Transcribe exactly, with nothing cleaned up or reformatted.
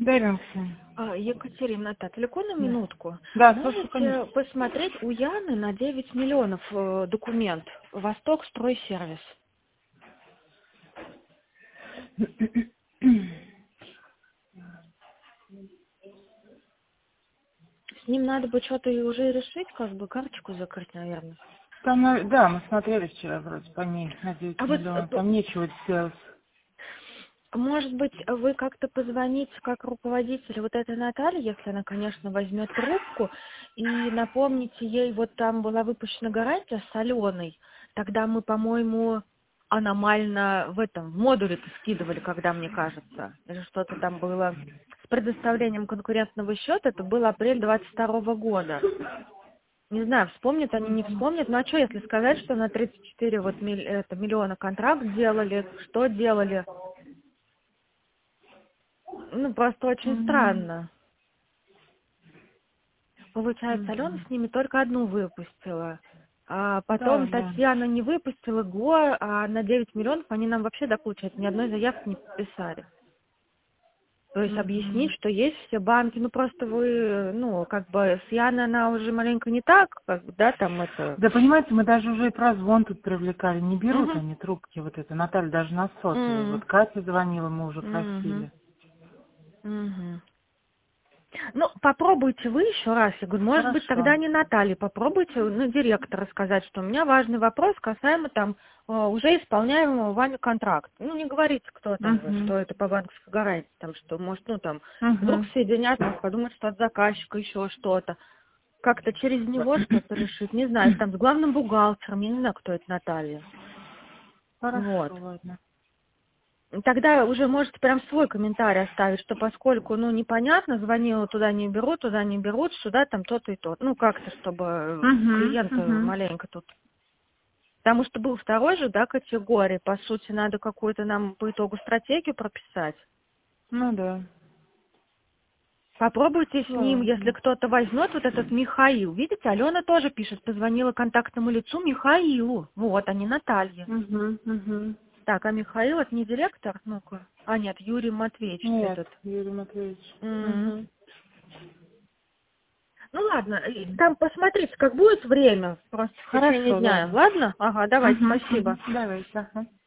Даринсон. А, Екатерина, так, далеко на Да, минутку. да, слушай, Можете конечно. посмотреть у Яны на девять миллионов э, документ. Восток стройсервис. С ним надо бы что-то и уже решить, как бы карточку закрыть, наверное. Там, на- да, мы смотрели вчера вроде по ней на девять А вот, э, миллионов. п- Там нечего делать. может быть, вы как-то позвоните как руководитель вот этой Натальи, если она, конечно, возьмет трубку, и напомните ей, вот там была выпущена гарантия с Аленой. Тогда мы, по-моему, аномально в этом, в модуле скидывали, когда, мне кажется, или что-то там было с предоставлением конкурентного счета, это был апрель двадцать второго года. Не знаю, вспомнят они, не вспомнят. Ну а что, если сказать, что на тридцать четыре вот миль- это, миллиона контракт делали, что делали? Ну, просто очень М, странно. Получается, Алена мгм. с ними только одну выпустила. А Да, потом да. Татьяна не выпустила ГО, а на девять миллионов они нам вообще, да, получается, ни одной заявки не подписали. То есть объяснить, Мгм. что есть все банки, ну просто вы, ну, как бы с Яной она уже маленько не так, как бы, да, там это... Да понимаете, мы даже уже и прозвон тут привлекали. Не берут Угу. они трубки вот это. Наталья даже на сотовый. Угу. Вот Катя звонила, мы уже Угу. просили. Угу. Ну, попробуйте вы еще раз. Я говорю, может быть, Хорошо. тогда не Наталья, попробуйте, ну, директора сказать, что у меня важный вопрос касаемо там э, уже исполняемого вами контракта. Ну, не говорите, кто там вы, Угу. что это по банковской гарантии, там, что, может, ну, там, вдруг Угу. соединят, может, подумать, что от заказчика еще что-то. Как-то через него что-то решить, не знаю, там, с главным бухгалтером, я не знаю, кто это Наталья. Вот. Хорошо, ладно. Тогда уже можете прям свой комментарий оставить, что поскольку, ну, непонятно, звонила туда не берут, туда не берут, сюда там то-то и то. Ну, как-то, чтобы э, Угу. клиента Угу. маленько тут. Потому что был второй же, да, категории. По сути, надо какую-то нам по итогу стратегию прописать. Ну да. Попробуйте с ним, если Ладно. кто-то возьмет вот этот Михаил. Видите, Алена тоже пишет, позвонила контактному лицу Михаилу. Вот, а не Наталье. Угу. Угу. Так, а Михаил это не директор? Ну-ка. А, нет, Юрий Матвеевич Нет, этот. Юрий Матвеевич. М. Угу. Ну ладно, и там посмотрите, как будет время, просто в течение Хорошо, дня. ладно. Ладно? Ага, давайте, Угу. спасибо. Угу. Давай, ага.